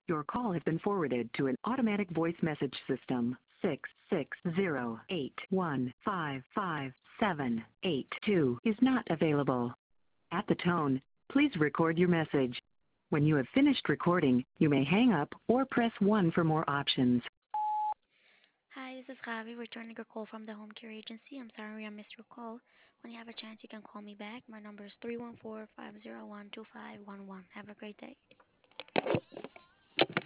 Your call has been forwarded to an automatic voice message system. 66081555782 is not available. At the tone, please record your message. When you have finished recording, you may hang up or press 1 for more options. Hi, this is Ravi returning a call from the home care agency. I'm sorry I missed your call. When you have a chance, you can call me back. My number is 314-501-2511. Have a great day.